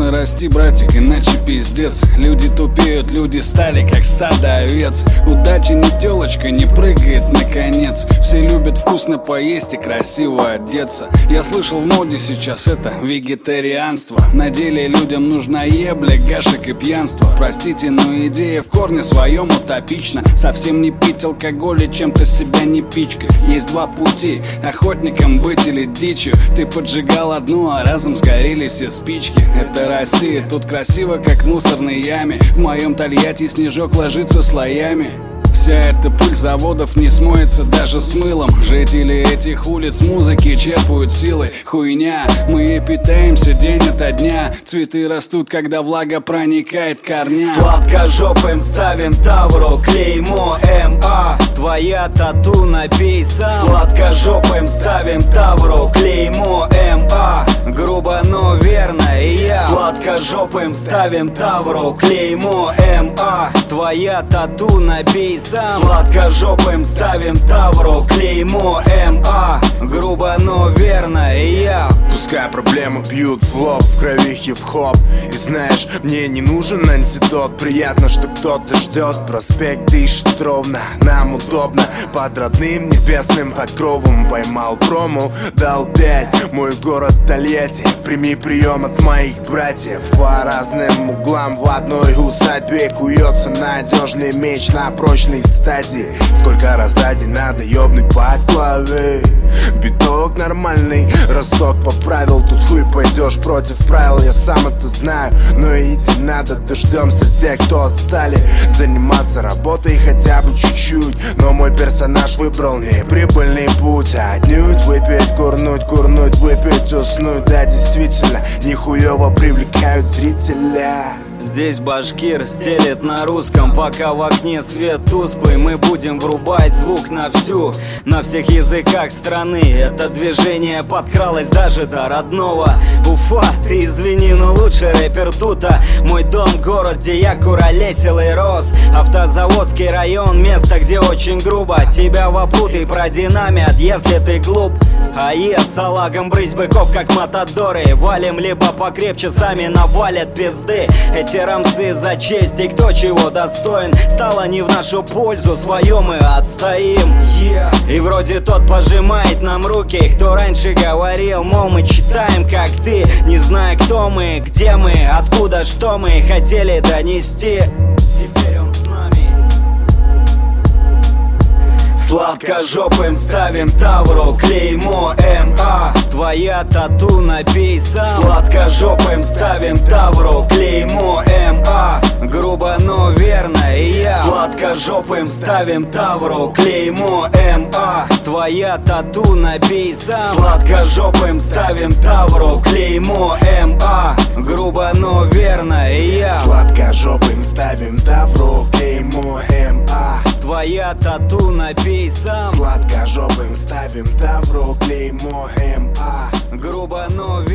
Нужно расти, братик, иначе пиздец. Люди тупеют, люди стали как стадо овец. Удача не телочка, не прыгает наконец. Все любят вкусно поесть и красиво одеться. Я слышал, в моде сейчас это вегетарианство. На деле людям нужна ебля, гашек и пьянство. Простите, но идея в корне своем утопична. Совсем не пить алкоголь и чем-то себя не пичкать. Есть два пути: охотником быть или дичью. Ты поджигал одну, а разом сгорели все спички. Это Россия, тут красиво, как в мусорной яме. В моем Тольятти снежок ложится слоями. Вся эта пыль заводов не смоется даже с мылом. Жители этих улиц музыки черпают силы. Хуйня, мы ей питаемся день ото дня. Цветы растут, когда влага проникает к корням. Сладкожопым ставим тавро, клеймо МА. Твоя тату набей сам. Сладкожопым ставим тавро, клеймо МА. Грубо, но верно, и я. Сладкожопым ставим тавро, клеймо МА. Твоя тату набей сам. Сладкожопым ставим тавро, клеймо МА. Грубо, но верно, и я. Пускай проблемы бьют в лоб, в крови хип-хоп. И знаешь, мне не нужен антидот. Приятно, что кто-то ждет. Проспект дышит ровно, нам удобно. Под родным небесным покровом поймал прому, дал 5. Мой город Тольятти, прими прием от моих братьев. По разным углам в одной усадьбе куется надежный меч на прочной стадии. Сколько раз сзади надо ёбнуть по голове. Биток нормальный, росток поправил. Тут хуй пойдешь против правил, я сам это знаю. Но идти надо, дождемся тех, кто отстали. Заниматься работой хотя бы чуть-чуть. Но мой персонаж выбрал неприбыльный путь. Отнюдь выпить, курнуть, курнуть, выпить, уснуть. Да, действительно, нихуево привлекают зрителя. Здесь башкир стелет на русском, пока в окне свет тусклый. Мы будем врубать звук на всю, на всех языках страны. Это движение подкралось даже до родного Уфа. Ты извини, но лучший рэпер тута. Мой дом, город, где я куролесил и рос. Автозаводский район, место, где очень грубо тебя вопрут и продинамят, если ты глуп. АЕ салагом брысь быков, как матадоры. Валим либо покрепче, сами навалят пизды. Эти рамсы за честь и кто чего достоин. Стало не в нашу пользу, свое мы отстоим. И вроде тот пожимает нам руки, кто раньше говорил, мол, мы читаем как ты. Не зная, кто мы, где мы, откуда, что мы хотели донести. Теперь он с нами. Сладкожопым ставим тавро, клеймо МА. Твоя тату набей сам. Сладкожопым ставим тавро, клеймо МА. Грубо, но верно, и я. Сладкожопым ставим тавро, клеймо МА. Твоя тату набей сам. Сладкожопым ставим тавро, клеймо МА. Грубо, но верно, и я. Сладкожопым ставим тавро, клеймо МА. Твоя тату набей сам. Сладкожопым ставим тавро, клеймо МА. Грубо, но верно.